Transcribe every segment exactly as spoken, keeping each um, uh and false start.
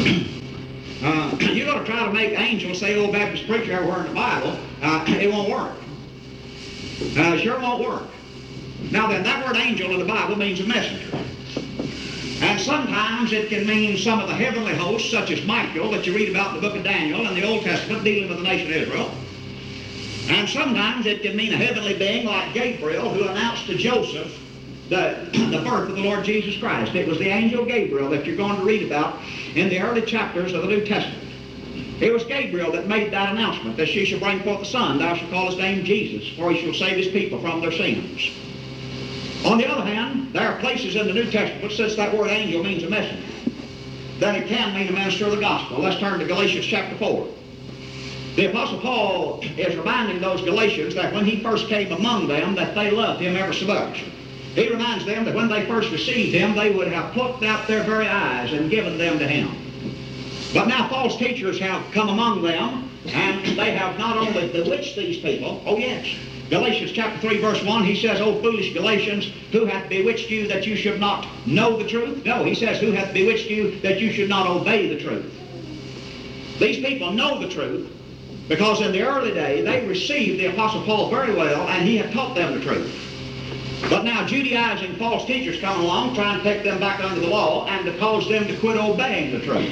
uh, you're going to try to make angels say old Baptist preacher everywhere in the Bible, uh, it won't work. Uh, it sure won't work. Now then, that word angel in the Bible means a messenger. And sometimes it can mean some of the heavenly hosts, such as Michael, that you read about in the book of Daniel in the Old Testament, dealing with the nation of Israel. And sometimes it can mean a heavenly being like Gabriel, who announced to Joseph the, the birth of the Lord Jesus Christ. It was the angel Gabriel that you're going to read about in the early chapters of the New Testament. It was Gabriel that made that announcement, that she shall bring forth a son, thou shalt call his name Jesus, for he shall save his people from their sins. On the other hand, there are places in the New Testament, since that word angel means a messenger, that it can mean a minister of the gospel. Let's turn to Galatians chapter four. The Apostle Paul is reminding those Galatians that when he first came among them, that they loved him ever so much. He reminds them that when they first received him, they would have plucked out their very eyes and given them to him. But now false teachers have come among them, and they have not only bewitched these people, oh yes, Galatians chapter three verse one, he says, O foolish Galatians, who hath bewitched you that you should not know the truth? No, he says, who hath bewitched you that you should not obey the truth? These people know the truth because in the early day they received the Apostle Paul very well, and he had taught them the truth. But now Judaizing false teachers come along trying to take them back under the law and to cause them to quit obeying the truth.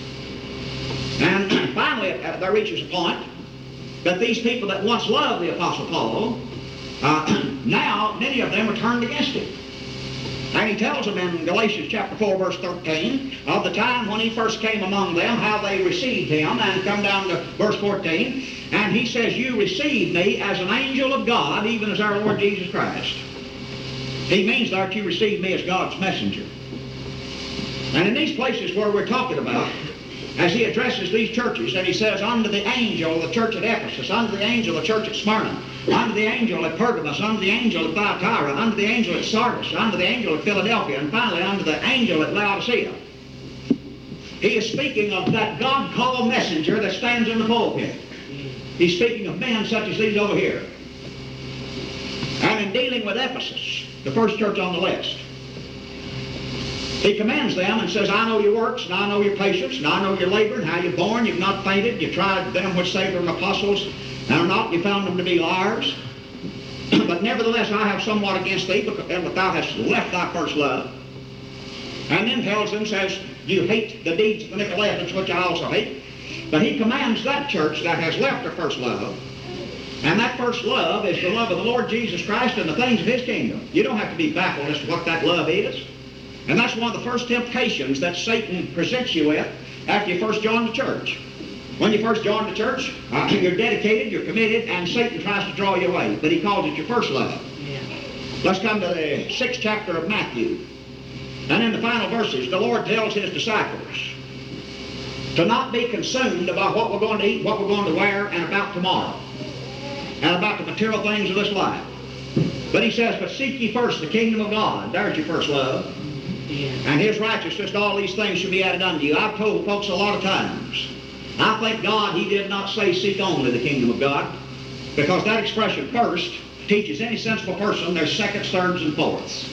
And finally uh, there reaches a point that these people that once loved the Apostle Paul, uh, now many of them are turned against him. And he tells them in Galatians chapter four verse thirteen of the time when he first came among them, how they received him, and come down to verse fourteen, and he says, you received me as an angel of God, even as our Lord Jesus Christ. He means that you received me as God's messenger. And in these places where we're talking about, as he addresses these churches, and he says, unto the angel of the church at Ephesus, unto the angel of the church at Smyrna, unto the angel at Pergamos, unto the angel at Thyatira, unto the angel at Sardis, unto the angel at Philadelphia, and finally unto the angel at Laodicea. He is speaking of that God-called messenger that stands in the pulpit. He's speaking of men such as these over here. And in dealing with Ephesus, the first church on the list, he commands them and says, I know your works, and I know your patience, and I know your labor, and how you're born, you've not fainted, you tried them which say they're apostles, and are not, you found them to be liars. But nevertheless, I have somewhat against thee, because thou hast left thy first love. And then tells them, says, you hate the deeds of the Nicolaitans, which I also hate. But he commands that church that has left her first love, and that first love is the love of the Lord Jesus Christ and the things of his kingdom. You don't have to be baffled as to what that love is. And that's one of the first temptations that Satan presents you with after you first join the church. When you first join the church, uh, you're dedicated, you're committed, and Satan tries to draw you away. But he calls it your first love. Yeah. Let's come to the sixth chapter of Matthew. And in the final verses, the Lord tells his disciples to not be consumed about what we're going to eat, what we're going to wear, and about tomorrow, and about the material things of this life. But he says, but seek ye first the kingdom of God. There's your first love. Yeah. And his righteousness, all these things shall be added unto you. I've told folks a lot of times, I thank God he did not say seek only the kingdom of God, because that expression first teaches any sensible person there's seconds, thirds, and fourths.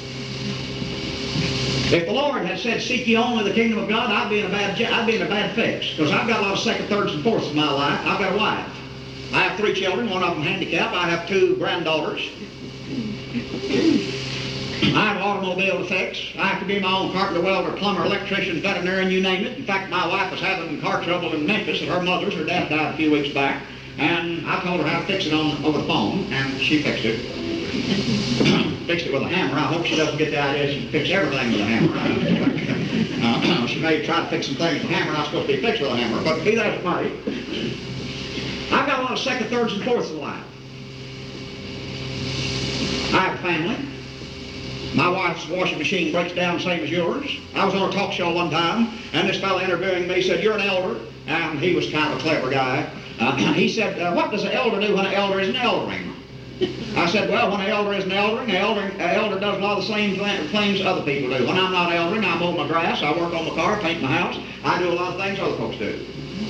If the Lord had said seek ye only the kingdom of God, I'd be in a bad I'd be in a bad fix, because I've got a lot of second, thirds, and fourths in my life. I've got a wife. I have three children, one of them handicapped. I have two granddaughters. I have an automobile to fix. I have to be my own carpenter, welder, plumber, electrician, veterinarian, you name it. In fact, my wife was having car trouble in Memphis at her mother's. Her dad died a few weeks back. And I told her how to fix it on over the phone, and she fixed it. Fixed it with a hammer. I hope she doesn't get the idea she can fix everything with a hammer. uh, she may try to fix some things with a hammer not supposed to be fixed with a hammer. But be that as it might, I've got a lot of second, thirds, and fourths in life. I have a family. My wife's washing machine breaks down same as yours. I was on a talk show one time, and this fellow interviewing me said, you're an elder. And he was kind of a clever guy. Uh, he said, uh, what does an elder do when an elder isn't eldering? I said, well, when an elder isn't eldering, an elder, an elder does a lot of the same th things other people do. When I'm not eldering, I mow my grass, I work on my car, paint my house. I do a lot of things other folks do.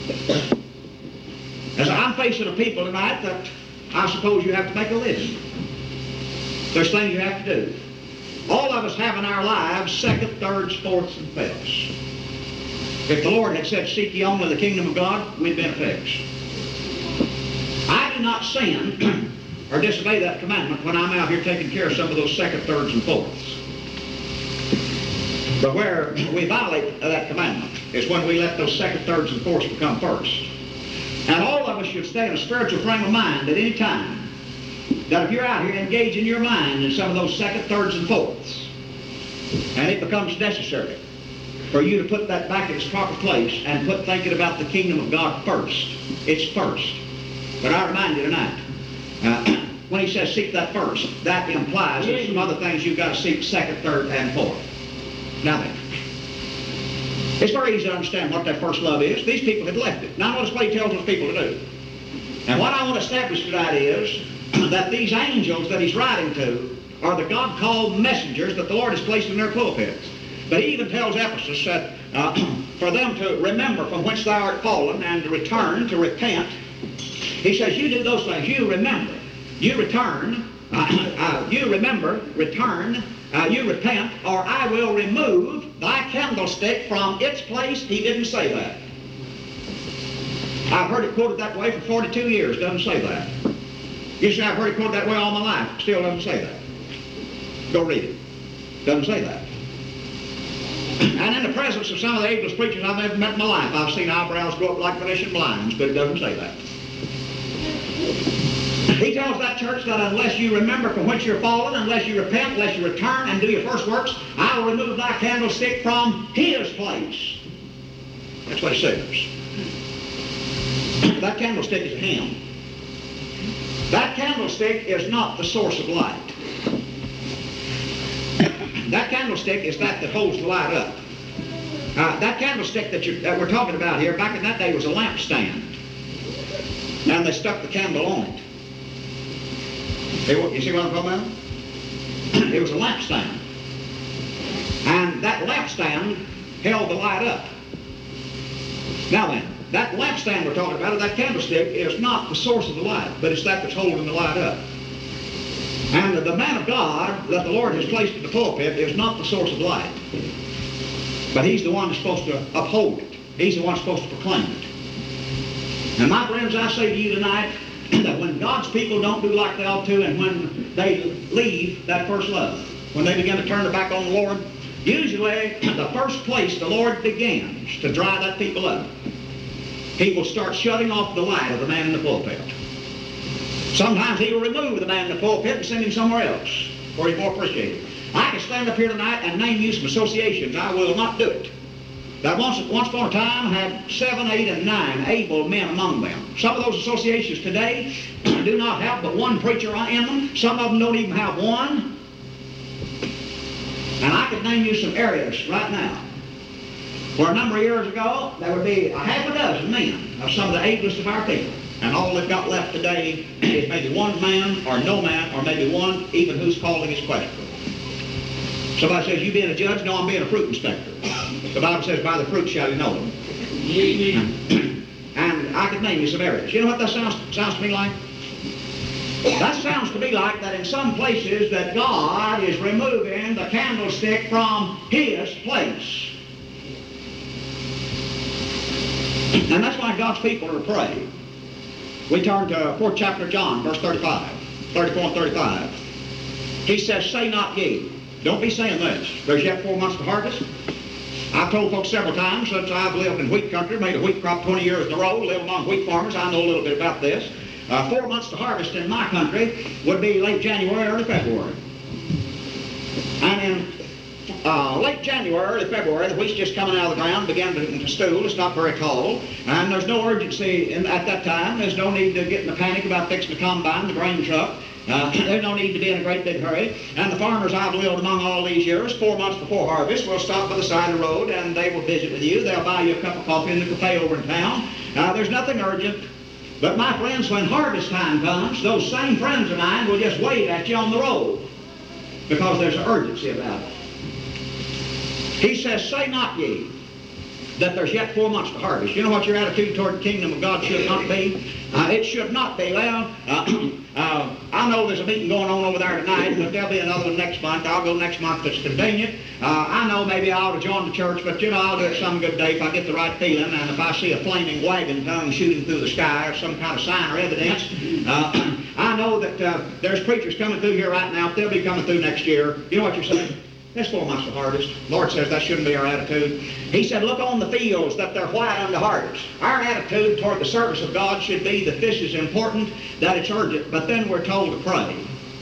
As I'm facing a people tonight that I suppose you have to make a living. There's things you have to do. All of us have in our lives second, thirds, fourths, and fifths. If the Lord had said, seek ye only the kingdom of God, we'd been fixed. I do not sin or disobey that commandment when I'm out here taking care of some of those second, thirds, and fourths. But where we violate that commandment is when we let those second, thirds, and fourths become first. And all of us should stay in a spiritual frame of mind at any time that if you're out here engaging your mind in some of those second, thirds, and fourths, and it becomes necessary for you to put that back in its proper place and put thinking about the kingdom of God first. It's first. But I remind you tonight, uh, when he says seek that first, that implies there's some other things you've got to seek second, third, and fourth. Now then, it's very easy to understand what that first love is. These people had left it. Now notice what he tells those people to do. And what I want to establish tonight is that these angels that he's writing to are the God-called messengers that the Lord has placed in their pulpits. But he even tells Ephesus that uh, for them to remember from whence thou art fallen and to return, to repent. He says, you do those things. You remember. You return. Uh, uh, you remember, return, uh, you repent, or I will remove thy candlestick from its place. He didn't say that. I've heard it quoted that way for forty-two years. Doesn't say that. You say, I've heard it quoted that way all my life. Still doesn't say that. Go read it. Doesn't say that. And in the presence of some of the ablest preachers I've ever met in my life, I've seen eyebrows go up like Venetian blinds, but it doesn't say that. He tells that church that unless you remember from whence you're fallen, unless you repent, unless you return and do your first works, I will remove thy candlestick from his place. That's what it says. That candlestick is him. That candlestick is not the source of light. That candlestick is that that holds the light up. Uh, that candlestick that, you, that we're talking about here, back in that day, was a lampstand. And they stuck the candle on it. You see what I'm talking about? It was a lampstand. And that lampstand held the light up. Now then, that lampstand we're talking about, or that candlestick, is not the source of the light, but it's that that's holding the light up. And the man of God that the Lord has placed in the pulpit is not the source of light. But he's the one that's supposed to uphold it. He's the one that's supposed to proclaim it. And my friends, I say to you tonight that when God's people don't do like they ought to, and when they leave that first love, when they begin to turn their back on the Lord, usually the first place the Lord begins to dry that people up, he will start shutting off the light of the man in the pulpit. Sometimes he will remove the man in the pulpit and send him somewhere else where he's more appreciated. I can stand up here tonight and name you some associations. I will not do it. That once, once upon a time had seven, eight, and nine able men among them. Some of those associations today do not have but one preacher in them. Some of them don't even have one. And I could name you some areas right now where a number of years ago there would be a half a dozen men of some of the ablest of our people. And all they've got left today is maybe one man or no man, or maybe one even whose calling is questionable. Somebody says, you being a judge? No, I'm being a fruit inspector. The Bible says, by the fruit shall you know them. And I could name you some areas. You know what that sounds, sounds to me like? That sounds to me like that in some places that God is removing the candlestick from his place. And that's why God's people are to pray. We turn to fourth chapter of John, verse thirty-five, thirty-four and thirty-five. He says, say not ye. Don't be saying this. There's yet four months to harvest. I've told folks several times since I've lived in wheat country, made a wheat crop twenty years in a row, lived among wheat farmers, I know a little bit about this. Uh, four months to harvest in my country would be late January, early February. And in uh, late January, early February, the wheat's just coming out of the ground, began to, to stool. It's not very tall. And there's no urgency in, at that time. There's no need to get in a panic about fixing the combine, the grain truck. Uh, there's no need to be in a great big hurry. And the farmers I've lived among all these years, four months before harvest, will stop by the side of the road and they will visit with you. They'll buy you a cup of coffee in the cafe over in town. Uh, there's nothing urgent. But my friends, when harvest time comes, those same friends of mine will just wave at you on the road because there's an urgency about it. He says, say not ye. that there's yet four months to harvest. You know what your attitude toward the kingdom of God should not be? Uh, it should not be, well, uh, uh, I know there's a meeting going on over there tonight, but there'll be another one next month. I'll go next month if it's convenient. Uh, I know maybe I ought to join the church, but you know, I'll do it some good day if I get the right feeling, and if I see a flaming wagon tongue shooting through the sky or some kind of sign or evidence. Uh, I know that uh, there's preachers coming through here right now. They'll be coming through next year. You know what you're saying? There's four months of harvest. The Lord says that shouldn't be our attitude. He said, look on the fields that they're white unto harvest. Our attitude toward the service of God should be that this is important, that it's urgent, but then we're told to pray.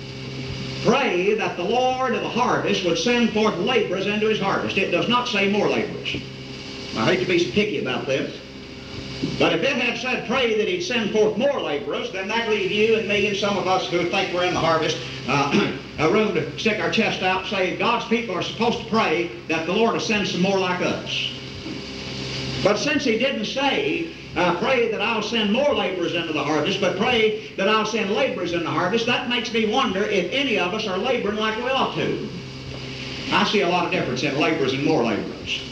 Pray that the Lord of the harvest would send forth laborers into his harvest. It does not say more laborers. I hate to be so picky about this. But if it had said pray that he'd send forth more laborers, then that'd leave you and me and some of us who think we're in the harvest uh, a room to stick our chest out and say God's people are supposed to pray that the Lord will send some more like us. But since he didn't say uh, pray that I'll send more laborers into the harvest, but pray that I'll send laborers in the harvest, that makes me wonder if any of us are laboring like we ought to. I see a lot of difference in laborers and more laborers.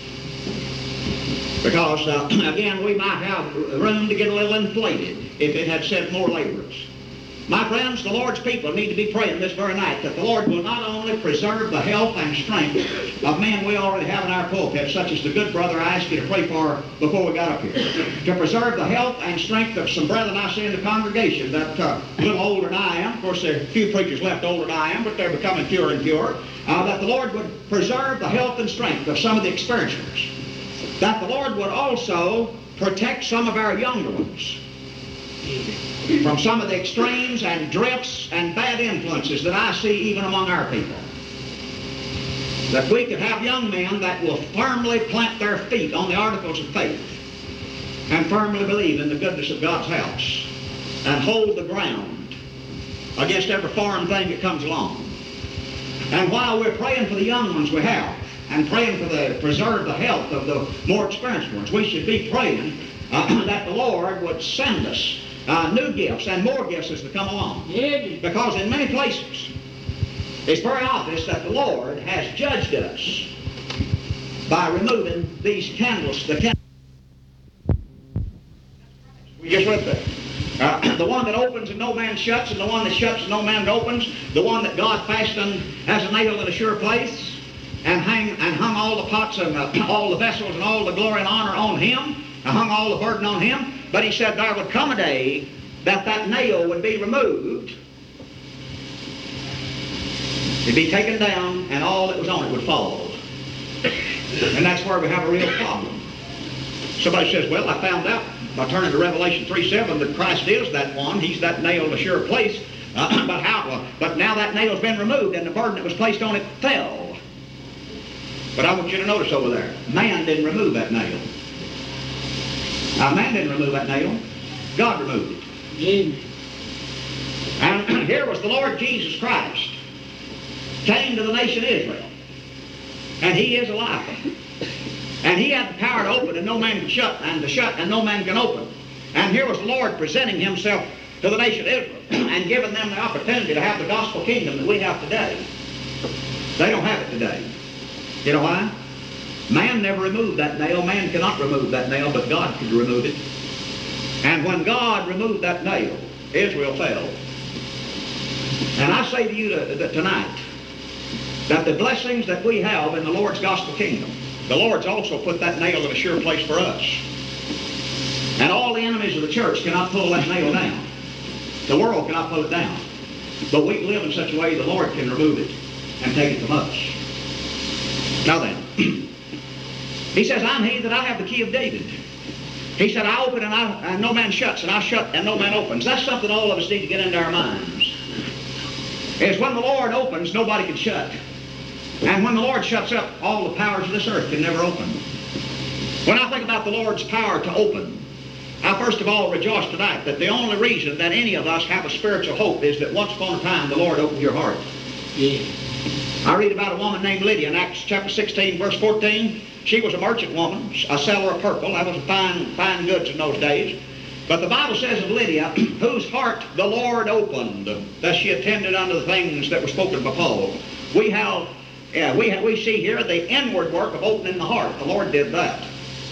Because, uh, again, we might have room to get a little inflated if it had said more laborers. My friends, the Lord's people need to be praying this very night that the Lord will not only preserve the health and strength of men we already have in our pulpit, such as the good brother I asked you to pray for before we got up here, to preserve the health and strength of some brethren I see in the congregation that uh, a little older than I am. Of course, there are a few preachers left older than I am, but they're becoming fewer and fewer. Uh, that the Lord would preserve the health and strength of some of the experiencers. That the Lord would also protect some of our younger ones from some of the extremes and drifts and bad influences that I see even among our people. That we could have young men that will firmly plant their feet on the articles of faith and firmly believe in the goodness of God's house and hold the ground against every foreign thing that comes along. And while we're praying for the young ones we have, and praying for the preserve the health of the more experienced ones, we should be praying uh, that the Lord would send us uh, new gifts and more gifts as they come along. Yeah. Because in many places, it's very obvious that the Lord has judged us by removing these candles. The candles. We just read that. Uh, the one that opens and no man shuts, and the one that shuts and no man opens, the one that God fastened as a nail in a sure place, and hang and hung all the pots and uh, all the vessels and all the glory and honor on him, and hung all the burden on him. But he said there would come a day that that nail would be removed. It'd be taken down, and all that was on it would fall. And that's where we have a real problem. Somebody says, well, I found out by turning to Revelation three seven that Christ is that one. He's that nail in a sure place. Uh, but how? Well, but now that nail's been removed, and the burden that was placed on it fell. But I want you to notice over there, man didn't remove that nail. Now, man didn't remove that nail. God removed it. Yeah. And here was the Lord Jesus Christ, came to the nation Israel, and he is alive. And he had the power to open, and no man can shut, and to shut, and no man can open. And here was the Lord presenting himself to the nation Israel and giving them the opportunity to have the gospel kingdom that we have today. They don't have it today. You know why? Man never removed that nail. Man cannot remove that nail, but God could remove it. And when God removed that nail, Israel fell. And I say to you to, to, tonight that the blessings that we have in the Lord's gospel kingdom, the Lord's also put that nail in a sure place for us. And all the enemies of the church cannot pull that nail down. The world cannot pull it down. But we live in such a way the Lord can remove it and take it from us. Now then, he says, I'm he that I have the key of David. He said, I open and, I, and no man shuts, and I shut and no man opens. That's something all of us need to get into our minds. Is when the Lord opens, nobody can shut. And when the Lord shuts up, all the powers of this earth can never open. When I think about the Lord's power to open, I first of all rejoice tonight that the only reason that any of us have a spiritual hope is that once upon a time the Lord opened your heart. Yeah. I read about a woman named Lydia in Acts chapter sixteen, verse fourteen. She was a merchant woman, a seller of purple. That was fine, fine goods in those days. But the Bible says of Lydia, whose heart the Lord opened, that she attended unto the things that were spoken by Paul. We have, yeah, we have, we see here the inward work of opening the heart. The Lord did that.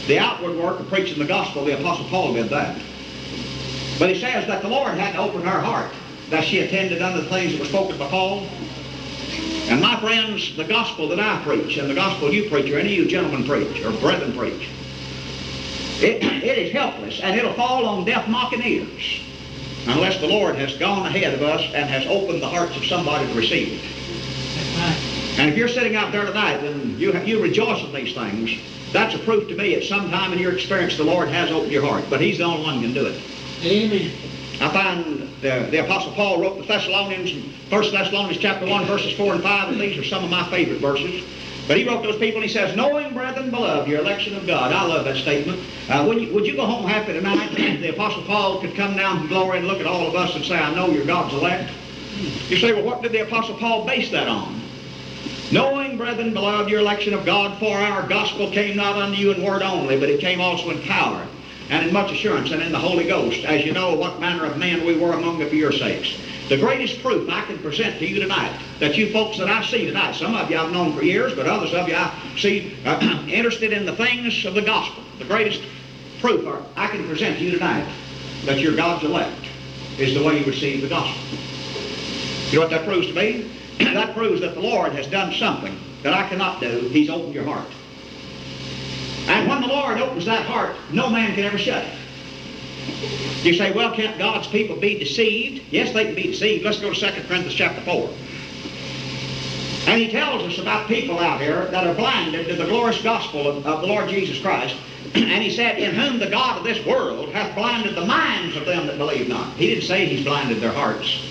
The outward work of preaching the gospel, the Apostle Paul did that. But he says that the Lord had to open her heart, that she attended unto the things that were spoken by Paul. And my friends, the gospel that I preach, and the gospel you preach, or any of you gentlemen preach, or brethren preach, it, it is helpless, and it'll fall on deaf, mocking ears, unless the Lord has gone ahead of us and has opened the hearts of somebody to receive it. That's right. And if you're sitting out there tonight and you, you rejoice in these things, that's a proof to me at some time in your experience the Lord has opened your heart. But He's the only one who can do it. Amen. I find the, the Apostle Paul wrote the Thessalonians, First Thessalonians chapter one, verses four and five, and these are some of my favorite verses. But he wrote those people, and he says, knowing, brethren, beloved, your election of God. I love that statement. Uh, would, you, would you go home happy tonight if the Apostle Paul could come down from glory and look at all of us and say, I know you're God's elect? You say, well, what did the Apostle Paul base that on? Knowing, brethren, beloved, your election of God, for our gospel came not unto you in word only, but it came also in power, and in much assurance, and in the Holy Ghost, as you know what manner of men we were among you for your sakes. The greatest proof I can present to you tonight, that you folks that I see tonight, some of you I've known for years, but others of you I see uh, interested in the things of the gospel. The greatest proof I can present to you tonight that you're God's elect is the way you receive the gospel. You know what that proves to me? That proves that the Lord has done something that I cannot do. He's opened your heart. And when the Lord opens that heart, no man can ever shut it. You say, well, can't God's people be deceived? Yes, they can be deceived. Let's go to Second Corinthians chapter four. And he tells us about people out here that are blinded to the glorious gospel of, of the Lord Jesus Christ. And he said, in whom the God of this world hath blinded the minds of them that believe not. He didn't say he's blinded their hearts.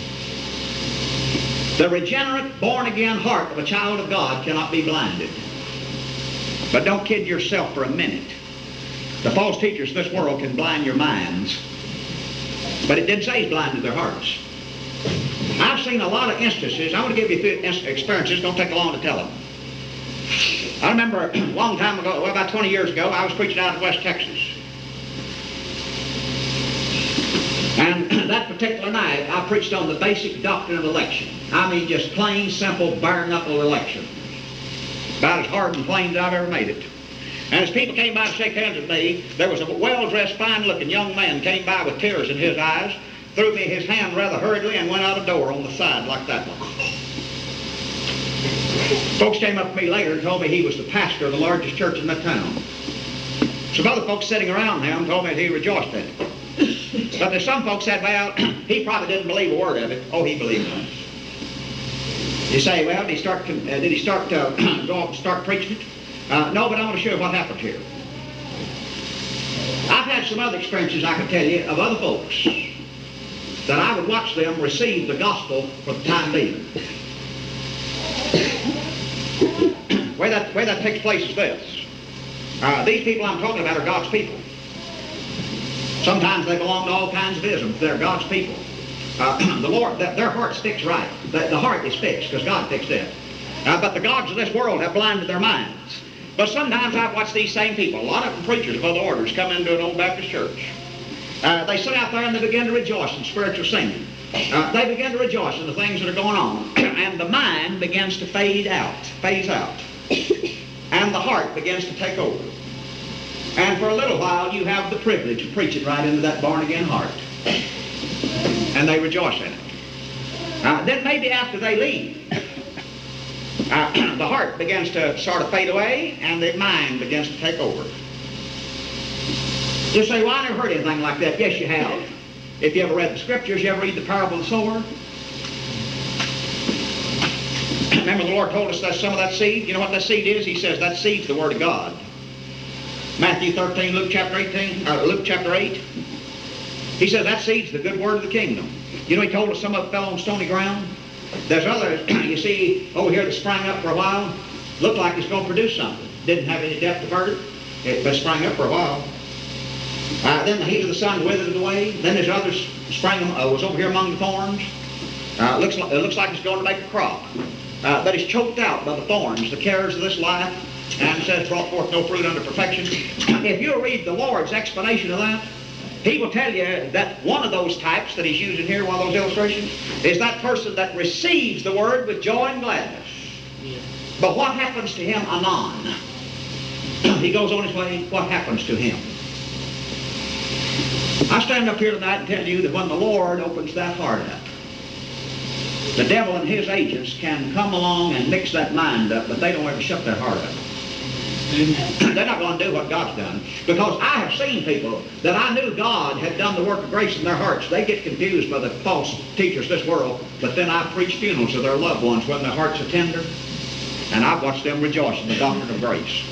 The regenerate, born-again heart of a child of God cannot be blinded. But don't kid yourself for a minute. The false teachers of this world can blind your minds. But it didn't say he's blinded their hearts. I've seen a lot of instances. I'm going to give you a few experiences. Don't take long to tell them. I remember a long time ago, well, about twenty years ago, I was preaching out in West Texas. And that particular night, I preached on the basic doctrine of election. I mean, just plain, simple, bare-knuckle election. About as hard and plain as I've ever made it. And as people came by to shake hands with me, there was a well-dressed, fine-looking young man came by with tears in his eyes, threw me his hand rather hurriedly, and went out a door on the side like that one. Folks came up to me later and told me he was the pastor of the largest church in that town. Some other folks sitting around him told me that he rejoiced in it. But there's some folks said, well, he probably didn't believe a word of it. Oh, he believed it. You say, well, did he start, uh, did he start uh, go off and start preaching it? Uh, no, but I want to show you what happened here. I've had some other experiences I can tell you of other folks that I would watch them receive the gospel for the time being. The way that, way that takes place is this. Uh, these people I'm talking about are God's people. Sometimes they belong to all kinds of isms. They're God's people. Uh, the Lord, that their heart's fixed right. The, the heart is fixed because God fixed it. Uh, but the gods of this world have blinded their minds. But sometimes I've watched these same people, a lot of them preachers of other orders, come into an old Baptist church. Uh, they sit out there and they begin to rejoice in spiritual singing. Uh, they begin to rejoice in the things that are going on. And the mind begins to fade out, phase out. And the heart begins to take over. And for a little while you have the privilege of preaching right into that born-again heart. And they rejoice in it. Uh, then maybe after they leave, uh, the heart begins to sort of fade away and the mind begins to take over. You say, well, I never heard anything like that. Yes, you have. If you ever read the scriptures, you ever read the parable of the sower? Remember the Lord told us that some of that seed, you know what that seed is? He says that seed's the Word of God. Matthew thirteen, Luke chapter eighteen, uh, Luke chapter eight. He says that seed's the good word of the kingdom. You know, he told us some of it fell on stony ground. There's others, you see, over here that sprang up for a while, looked like it's going to produce something. Didn't have any depth of earth, it, but sprang up for a while. Uh, then the heat of the sun withered it away. Then there's others sprang, uh, was over here among the thorns. Uh, looks like, it looks like it's going to make a crop. Uh, but it's choked out by the thorns, the cares of this life, and says, brought forth no fruit unto perfection. If you'll read the Lord's explanation of that, He will tell you that one of those types that He's using here, one of those illustrations, is that person that receives the Word with joy and gladness. Yeah. But what happens to him anon? he goes on his way, what happens to him? I stand up here tonight and tell you that when the Lord opens that heart up, the devil and his agents can come along and mix that mind up, but they don't ever shut their heart up. They're not going to do what God's done. Because I have seen people that I knew God had done the work of grace in their hearts. They get confused by the false teachers of this world, but then I preach funerals of their loved ones when their hearts are tender, and I've watched them rejoice in the doctrine of grace.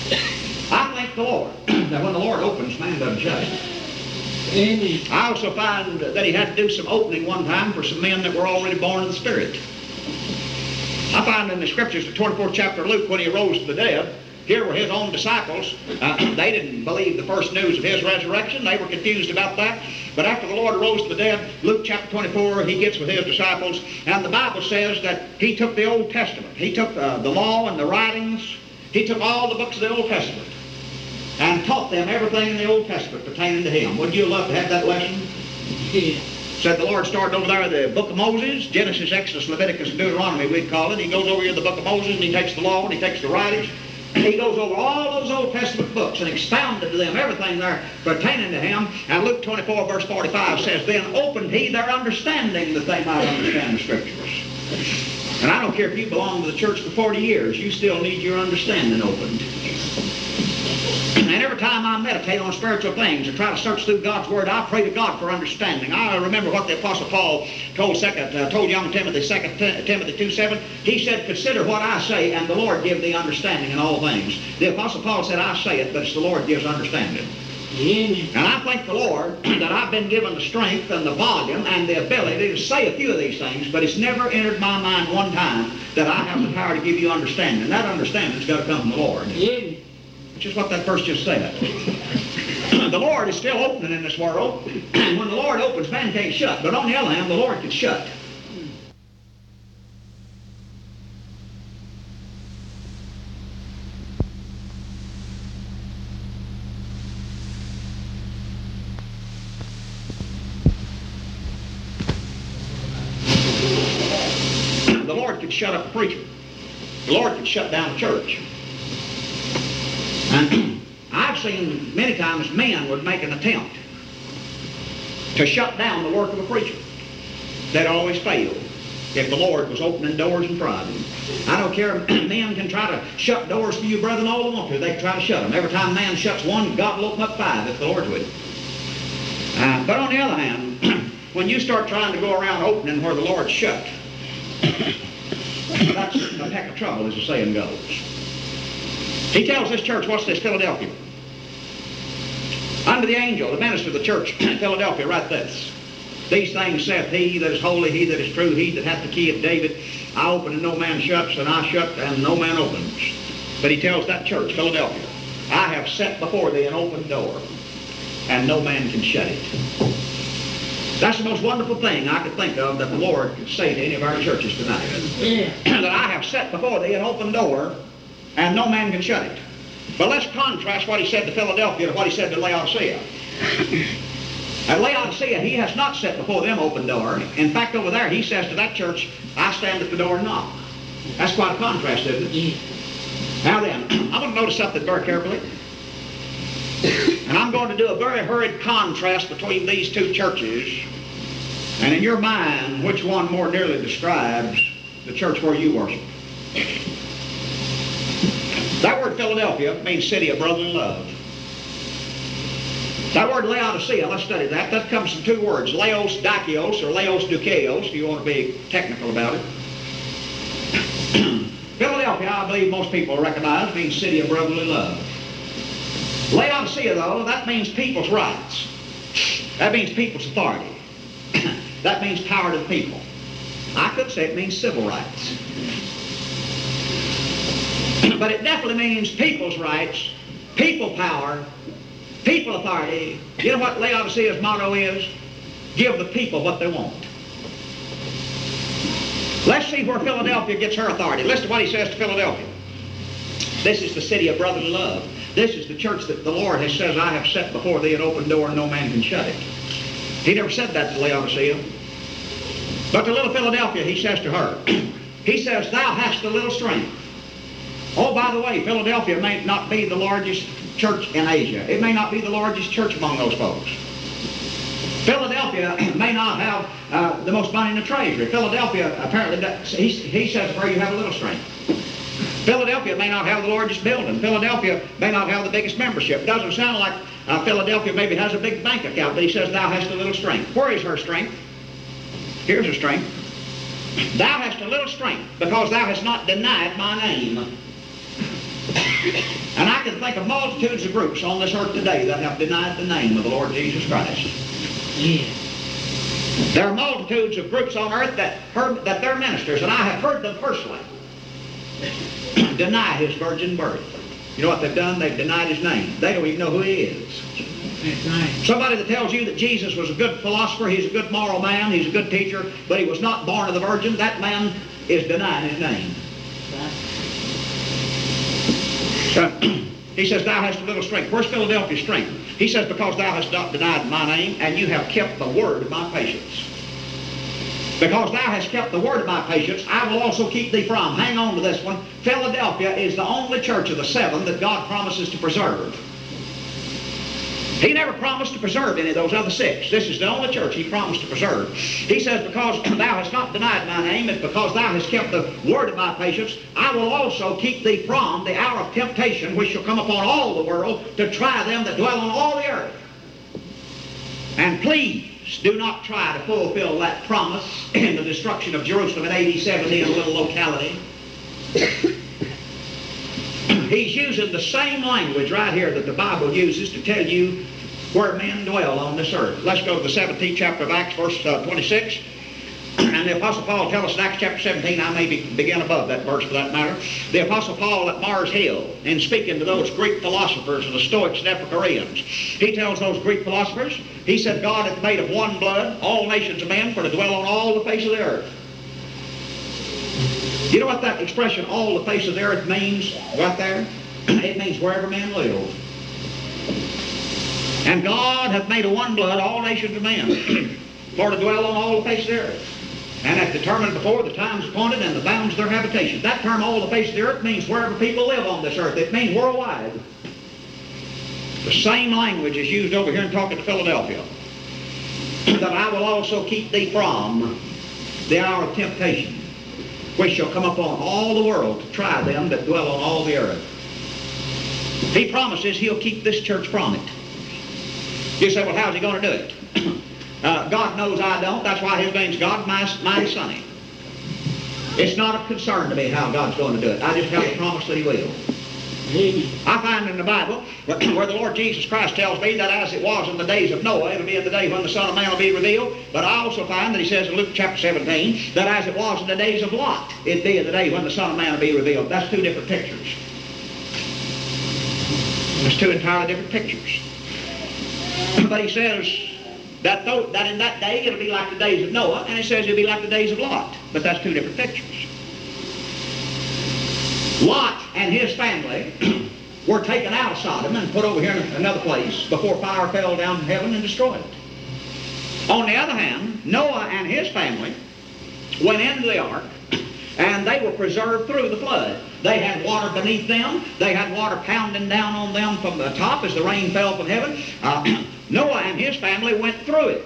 I thank the Lord that when the Lord opens, man doesn't shut it. Amen. I also find that he had to do some opening one time for some men that were already born of the Spirit. I find in the Scriptures, the twenty-fourth chapter of Luke, when he rose from the dead, here were his own disciples. Uh, they didn't believe the first news of his resurrection. They were confused about that. But after the Lord rose from the dead, Luke chapter twenty-four, he gets with his disciples, and the Bible says that he took the Old Testament. He took uh, the law and the writings. He took all the books of the Old Testament and taught them everything in the Old Testament pertaining to him. Wouldn't you love to have that lesson? Yeah. Said the Lord started over there the book of Moses, Genesis, Exodus, Leviticus, and Deuteronomy, we'd call it. He goes over here to the book of Moses, and he takes the law, and he takes the writings. He goes over all those Old Testament books and expounded to them everything there pertaining to him. And Luke twenty-four, verse forty-five says, then opened he their understanding that they might understand the Scriptures. And I don't care if you belong to the church for forty years, you still need your understanding opened. And every time I meditate on spiritual things and try to search through God's Word, I pray to God for understanding. I remember what the Apostle Paul told second, uh, told young Timothy, Second Timothy two seven. He said, consider what I say, and the Lord give thee understanding in all things. The Apostle Paul said, I say it, but it's the Lord gives understanding. Amen. And I thank the Lord that I've been given the strength and the volume and the ability to say a few of these things, but it's never entered my mind one time that I have the power to give you understanding. That understanding's got to come from the Lord. Amen. Which is what that verse just said. The Lord is still opening in this world. And when the Lord opens, man can't shut. But on the other hand, the Lord can shut. The Lord can shut up a preacher. The Lord can shut down a church. And I've seen many times men would make an attempt to shut down the work of a preacher. That always failed if the Lord was opening doors in front of him. I don't care, men can try to shut doors for you, brethren, all they want to. They can try to shut them. Every time man shuts one, God will open up five if the Lord's with him. Uh, but on the other hand, when you start trying to go around opening where the Lord's shut, that's a heck of trouble, as the saying goes. He tells this church, what's this, Philadelphia? Unto the angel, the minister of the church in Philadelphia, write this. These things saith he that is holy, he that is true, he that hath the key of David. I open and no man shuts, and I shut and no man opens. But he tells that church, Philadelphia, I have set before thee an open door, and no man can shut it. That's the most wonderful thing I could think of that the Lord could say to any of our churches tonight. Yeah. That I have set before thee an open door, and no man can shut it. But let's contrast what he said to Philadelphia to what he said to Laodicea. At Laodicea, he has not set before them open door. In fact, over there, he says to that church, I stand at the door and knock. That's quite a contrast, isn't it? Now then, I'm going to notice something very carefully. And I'm going to do a very hurried contrast between these two churches. And in your mind, which one more nearly describes the church where you worship? That word Philadelphia means city of brotherly love. That word Laodicea, let's study that. That comes from two words, Laos Dakios or Laos Dukeos, if you want to be technical about it. Philadelphia, I believe most people recognize, means city of brotherly love. Laodicea, though, that means people's rights. That means people's authority. That means power to the people. I could say it means civil rights. But it definitely means people's rights, people power, people authority. You know what Laodicea's motto is? Give the people what they want. Let's see where Philadelphia gets her authority. Listen to what he says to Philadelphia. This is the city of brotherly love. This is the church that the Lord has says, I have set before thee an open door and no man can shut it. He never said that to Laodicea. But to little Philadelphia, he says to her, he says, thou hast a little strength, Oh, by the way, Philadelphia may not be the largest church in Asia. It may not be the largest church among those folks. Philadelphia may not have uh, the most money in the treasury. Philadelphia, apparently, he, he says where you have a little strength. Philadelphia may not have the largest building. Philadelphia may not have the biggest membership. It doesn't sound like uh, Philadelphia maybe has a big bank account, but he says thou hast a little strength. Where is her strength? Here's her strength. Thou hast a little strength because thou hast not denied my name. And I can think of multitudes of groups on this earth today that have denied the name of the Lord Jesus Christ. Yeah. There are multitudes of groups on earth that heard that they're ministers, and I have heard them personally deny his virgin birth. You know what they've done? They've denied his name. They don't even know who he is. That's right. Somebody that tells you that Jesus was a good philosopher, he's a good moral man, he's a good teacher, but he was not born of the virgin, that man is denying his name. So, he says, thou hast a little strength. Where's Philadelphia's strength? He says, because thou hast not denied my name, and you have kept the word of my patience. Because thou hast kept the word of my patience, I will also keep thee from. Hang on to this one. Philadelphia is the only church of the seven that God promises to preserve. He never promised to preserve any of those other six. This is the only church he promised to preserve. He says, because thou hast not denied my name, and because thou hast kept the word of my patience, I will also keep thee from the hour of temptation which shall come upon all the world to try them that dwell on all the earth. And please do not try to fulfill that promise in the destruction of Jerusalem in A D seventy in a little locality. He's using the same language right here that the Bible uses to tell you where men dwell on this earth. Let's go to the seventeenth chapter of Acts, verse uh, twenty-six. And the Apostle Paul tells us in Acts chapter seventeen, I may be, begin above that verse for that matter. The Apostle Paul at Mars Hill, in speaking to those Greek philosophers and the Stoics and Epicureans, he tells those Greek philosophers, he said, God hath made of one blood all nations of men for to dwell on all the face of the earth. You know what that expression, all the face of the earth, means right there? It means wherever men live. And God hath made of one blood all nations of men for to dwell on all the face of the earth. And hath determined before the times appointed and the bounds of their habitation. That term, all the face of the earth, means wherever people live on this earth. It means worldwide. The same language is used over here in talking to Philadelphia. That I will also keep thee from the hour of temptation, which shall come upon all the world to try them that dwell on all the earth. He promises he'll keep this church from it. You say, well, how's he going to do it? uh, God knows I don't. That's why his name's God, my, mighty Sonny. It's not of concern to me how God's going to do it. I just have a promise that he will. I find in the Bible where the Lord Jesus Christ tells me that as it was in the days of Noah, it'll be in the day when the Son of Man will be revealed. But I also find that he says in Luke chapter seventeen that as it was in the days of Lot, it'll be in the day when the Son of Man will be revealed. That's two different pictures. There's two entirely different pictures. But he says that, though, that in that day it'll be like the days of Noah, and he says it'll be like the days of Lot. But that's two different pictures. Lot and his family were taken out of Sodom and put over here in another place before fire fell down from heaven and destroyed it. On the other hand, Noah and his family went into the ark, and they were preserved through the flood. They had water beneath them. They had water pounding down on them from the top as the rain fell from heaven. Uh, Noah and his family went through it.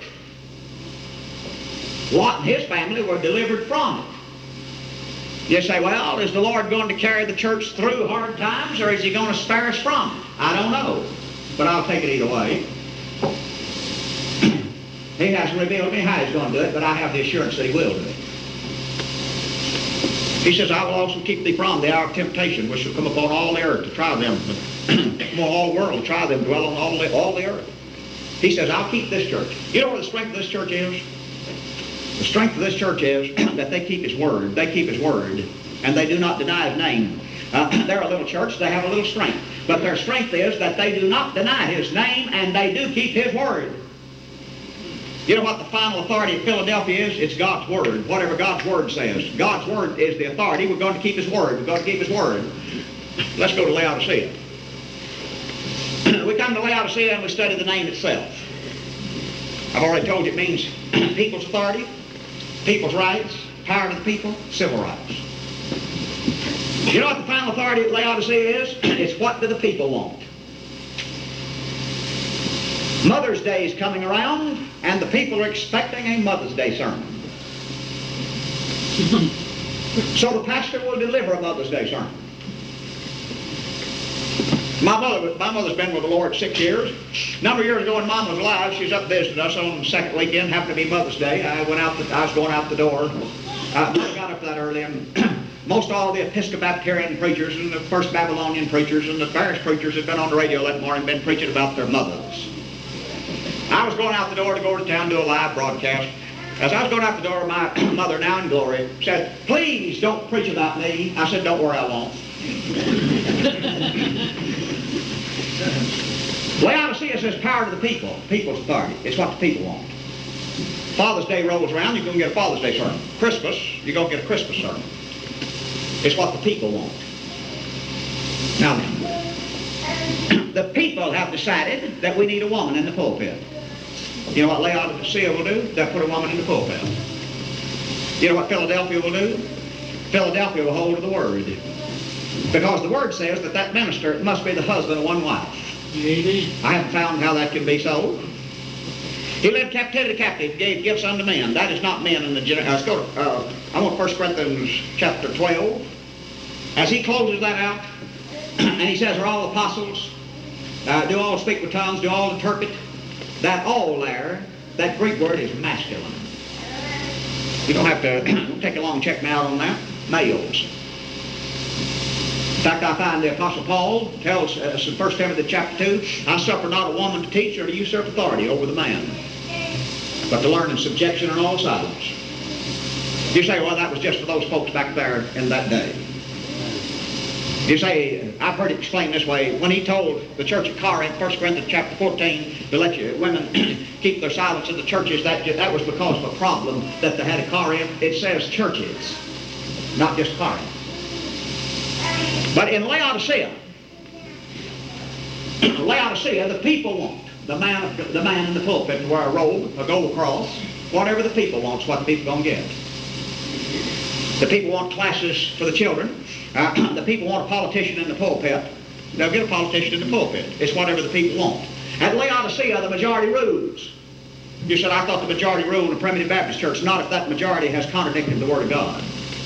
Lot and his family were delivered from it. You say, well, is the Lord going to carry the church through hard times, or is he going to spare us from it? I don't know, but I'll take it either way. He hasn't revealed me how he's going to do it, but I have the assurance that he will do it. He says, I will also keep thee from the hour of temptation, which shall come upon all the earth to try them, upon all the world to try them, dwell on all the, all the earth. He says, I'll keep this church. You know what the strength of this church is? The strength of this church is that they keep his word. They keep his word, and they do not deny his name. Uh, they're a little church. They have a little strength. But their strength is that they do not deny his name, and they do keep his word. You know what the final authority of Philadelphia is? It's God's word. Whatever God's word says. God's word is the authority. We're going to keep his word. We're going to keep his word. Let's go to Laodicea. We come to Laodicea and we study the name itself. I've already told you it means people's authority, people's rights, power to the people, civil rights. You know what the final authority at Laodicea is? It's what do the people want. Mother's Day is coming around, and the people are expecting a Mother's Day sermon. So the pastor will deliver a Mother's Day sermon. My mother, my mother's been with the Lord six years. A number of years ago when Mom was alive, she was up visiting us on the second weekend, happened to be Mother's Day. I went out, the, I was going out the door. I got up that early, and most all the Episcopalian preachers and the First Babylonian preachers and the various preachers had been on the radio that morning, been preaching about their mothers. I was going out the door to go to town, do a live broadcast. As I was going out the door, my mother, now in glory, said, "Please don't preach about me." I said, "Don't worry, I won't." Laodicea says power to the people, people's authority. It's what the people want. Father's Day rolls around, you're going to get a Father's Day sermon. Christmas, you're going to get a Christmas sermon. It's what the people want. Now then, the people have decided that we need a woman in the pulpit. You know what Laodicea will do? They'll put a woman in the pulpit. You know what Philadelphia will do? Philadelphia will hold to the Word. Because the Word says that that minister must be the husband of one wife. Amen. I haven't found how that can be so. He led captivity captive, gave gifts unto men. That is not men in the general. Uh, let's go to, uh, I want First Corinthians chapter twelve. As he closes that out, and he says, are all apostles? Uh, do all speak with tongues? Do all interpret? That all there, that Greek word is masculine. You don't have to take a long check me out on that. Males. In fact, I find the Apostle Paul tells us in First Timothy chapter two, I suffer not a woman to teach or to usurp authority over the man, but to learn in subjection and all silence. You say, well, that was just for those folks back there in that day. You say, I've heard it explained this way. When he told the church at Corinth, First Corinthians chapter fourteen, to let you women keep their silence in the churches, that, that was because of a problem that they had at Corinth. It says churches, not just Corinth. But in Laodicea, Laodicea, the people want the man, the man in the pulpit to wear a robe, a gold cross, whatever the people wants, what the people gonna get. The people want classes for the children. Uh, the people want a politician in the pulpit. They'll get a politician in the pulpit. It's whatever the people want. At Laodicea, the majority rules. You said, I thought the majority ruled in a primitive Baptist church. Not if that majority has contradicted the Word of God.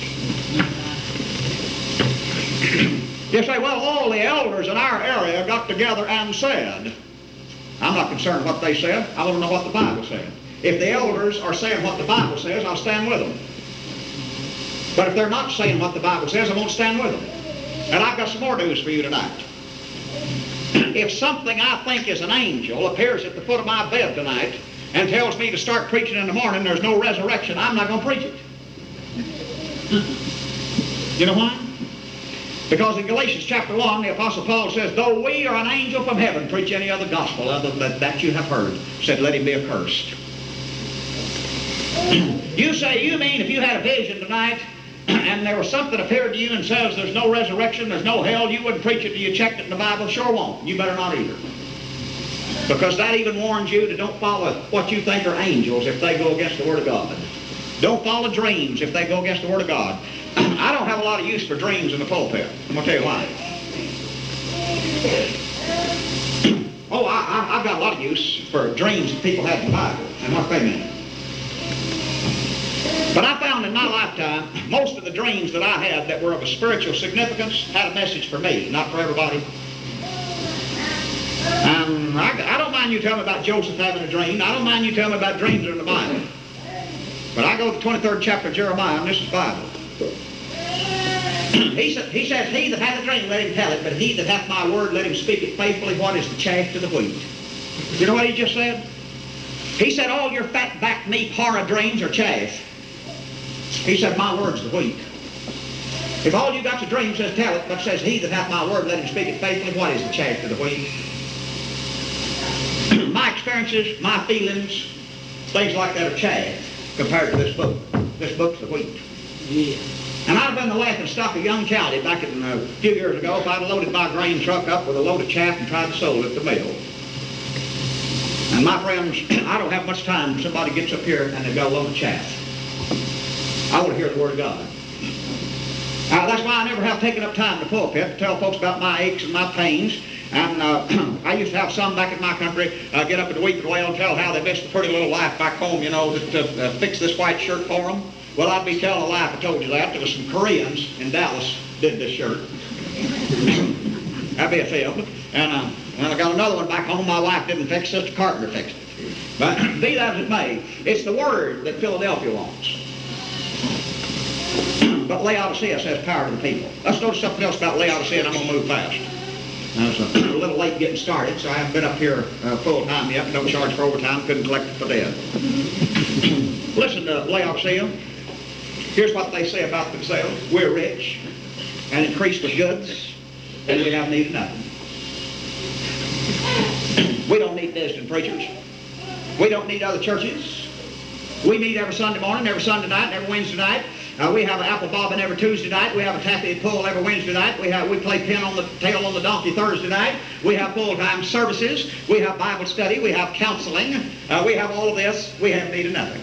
You say, well, all the elders in our area got together and said. I'm not concerned what they said. I want to know what the Bible said. If the elders are saying what the Bible says, I'll stand with them. But if they're not saying what the Bible says, I won't stand with them. And I've got some more news for you tonight. If something I think is an angel appears at the foot of my bed tonight and tells me to start preaching in the morning, there's no resurrection, I'm not going to preach it. You know why? Because in Galatians chapter one, the Apostle Paul says, though we are an angel from heaven, preach any other gospel other than that you have heard, said, let him be accursed. You say, you mean if you had a vision tonight and there was something appeared to you and says there's no resurrection, there's no hell, you wouldn't preach it till you checked it in the Bible? Sure won't. You better not either. Because that even warns you to don't follow what you think are angels if they go against the Word of God. Don't follow dreams if they go against the Word of God. I don't have a lot of use for dreams in the pulpit. I'm going to tell you why. Oh, I, I, I've got a lot of use for dreams that people have in the Bible and what they mean. But I found in my lifetime, most of the dreams that I had that were of a spiritual significance had a message for me, not for everybody. Um, I, I don't mind you telling me about Joseph having a dream. I don't mind you telling me about dreams in the Bible. But I go to the twenty-third chapter of Jeremiah, and this is Bible. he, sa he says, he that hath a dream, let him tell it, but he that hath my word, let him speak it faithfully. What is the chaff to the wheat? You know what he just said? He said, all your fat-backed me para dreams are chaff. He said, my word's the wheat. If all you got's a dream says tell it, but says, he that hath my word, let him speak it faithfully, what is the chaff to the wheat? My experiences, my feelings, things like that are chaff compared to this book. This book's the wheat. Yeah. And I'd have been the laughing stock of young Chowdy back in, uh, a few years ago if I'd have loaded my grain truck up with a load of chaff and tried to sold it at the mill. And my friends, I don't have much time when somebody gets up here and they've got a load of chaff. I want to hear the Word of God. Uh, that's why I never have taken up time in the pulpit to tell folks about my aches and my pains. And uh, I used to have some back in my country uh, get up and weep and wail and tell how they missed a pretty little wife back home, you know, that to uh, fix this white shirt for them. Well, I'd be telling a lie if I told you that. There was some Koreans in Dallas did this shirt. That'd be a fib. And, uh, and I got another one back home my wife didn't fix, Sister Carpenter fixed it. But be that as it may, it's the word that Philadelphia wants. But Laodicea says power to the people. Let's notice something else about Laodicea, and I'm going to move fast. I was a little late getting started, so I haven't been up here uh, full time yet. Don't charge for overtime, couldn't collect it for dead. Listen to Laodicea. Here's what they say about themselves. We're rich and increased with goods, and we have need of nothing. We don't need visiting preachers. We don't need other churches. We meet every Sunday morning, every Sunday night, and every Wednesday night. Uh, we have an apple bobbing every Tuesday night. We have a taffy pull every Wednesday night. We have we play pin on the tail on the donkey Thursday night. We have full-time services. We have Bible study. We have counseling. Uh, we have all of this. We have need of nothing.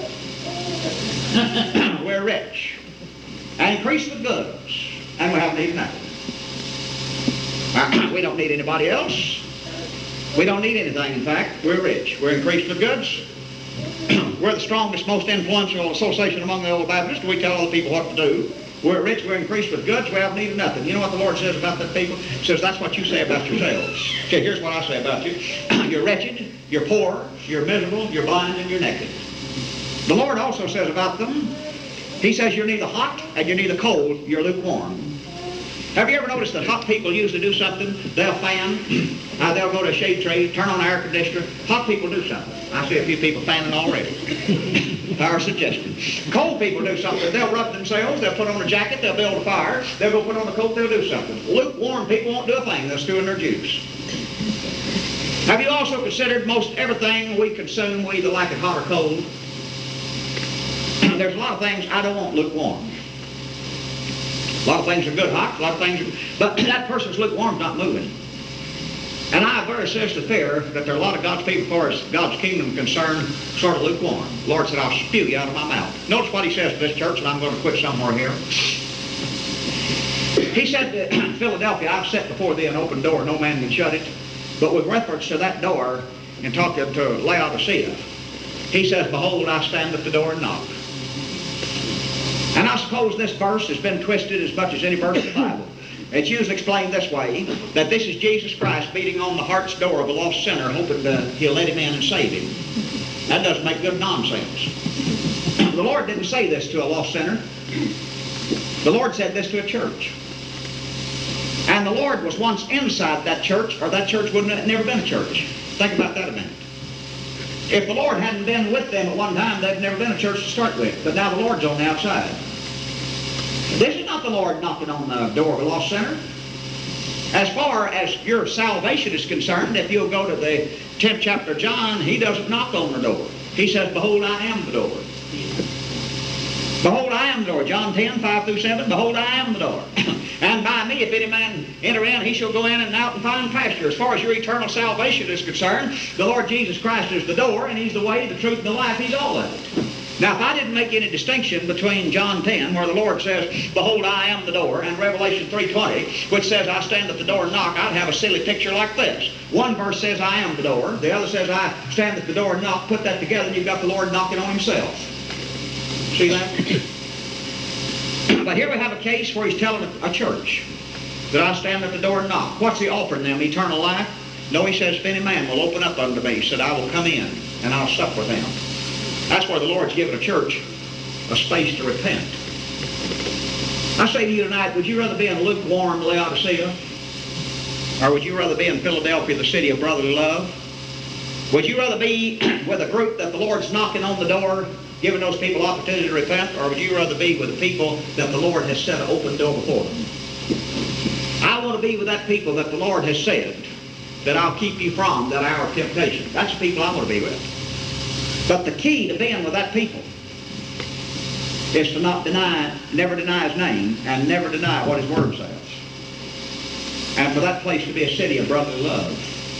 We're rich and increased with goods, and we have need of nothing. Uh, we don't need anybody else. We don't need anything. In fact, we're rich. We're increased with goods. We're the strongest, most influential association among the old Baptists. We tell other people what to do. We're rich, we're increased with goods, we have need of nothing. You know what the Lord says about that people? He says, that's what you say about yourselves. Okay, here's what I say about you. You're wretched, you're poor, you're miserable, you're blind, and you're naked. The Lord also says about them, He says you're neither hot and you're neither cold, you're lukewarm. Have you ever noticed that hot people usually do something? They'll fan, uh, they'll go to a shade tree, turn on an air conditioner. Hot people do something. I see a few people fanning already. Our suggestion. Cold people do something. They'll rub themselves, they'll put on a jacket, they'll build a fire, they'll go put on a coat, they'll do something. Lukewarm people won't do a thing, they'll stew in their juice. Have you also considered most everything we consume, we either like it hot or cold? There's a lot of things I don't want lukewarm. A lot of things are good hot, a lot of things are... But that person's lukewarm's not moving. And I have very seriously fear that there are a lot of God's people, as far as God's kingdom is concerned, sort of lukewarm. The Lord said, I'll spew you out of my mouth. Notice what He says to this church, and I'm going to quit somewhere here. He said to Philadelphia, I've set before thee an open door, no man can shut it. But with reference to that door, and talking to Laodicea, He says, behold, I stand at the door and knock. And I suppose this verse has been twisted as much as any verse in the Bible. It's usually explained this way, that this is Jesus Christ beating on the heart's door of a lost sinner, hoping that He'll let him in and save him. That doesn't make good nonsense. The Lord didn't say this to a lost sinner. The Lord said this to a church. And the Lord was once inside that church, or that church wouldn't have never been a church. Think about that a minute. If the Lord hadn't been with them at one time, they'd never been a church to start with. But now the Lord's on the outside. This is not the Lord knocking on the door of a lost sinner. As far as your salvation is concerned, if you'll go to the tenth chapter of John, He doesn't knock on the door. He says, behold, I am the door. Behold, I am the door. John ten, five through seven, behold, I am the door. And by me, if any man enter in, he shall go in and out and find pasture. As far as your eternal salvation is concerned, the Lord Jesus Christ is the door, and He's the way, the truth, and the life. He's all of it. Now, if I didn't make any distinction between John ten, where the Lord says, behold, I am the door, and Revelation three twenty, which says, I stand at the door and knock, I'd have a silly picture like this. One verse says, I am the door. The other says, I stand at the door and knock. Put that together, and you've got the Lord knocking on Himself. See that? But here we have a case where He's telling a church that I stand at the door and knock. What's He offering them? Eternal life? No, He says, if any man will open up unto me, He said, I will come in and I'll sup with him. That's where the Lord's given a church a space to repent. I say to you tonight, would you rather be in lukewarm Laodicea? Or would you rather be in Philadelphia, the city of brotherly love? Would you rather be with a group that the Lord's knocking on the door, giving those people opportunity to repent, or would you rather be with the people that the Lord has set an open door before them? I want to be with that people that the Lord has said that I'll keep you from that hour of temptation. That's the people I want to be with. But the key to being with that people is to not deny, never deny His name, and never deny what His Word says. And for that place to be a city of brotherly love.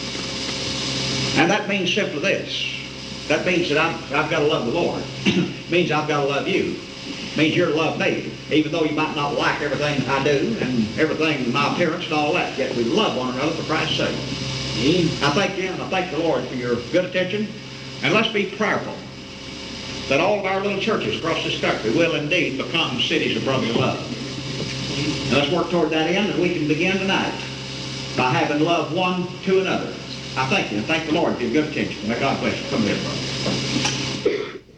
And that means simply this. That means that I'm, I've got to love the Lord. It means I've got to love you. It means you're to love me. even though you might not like everything I do and everything, my appearance and all that, yet we love one another for Christ's sake. Amen. I thank you and I thank the Lord for your good attention. And let's be prayerful that all of our little churches across this country will indeed become cities of brotherly love. And let's work toward that end, and we can begin tonight by having love one to another. I thank you and thank the Lord for your good attention. May God bless you. Come here, brother.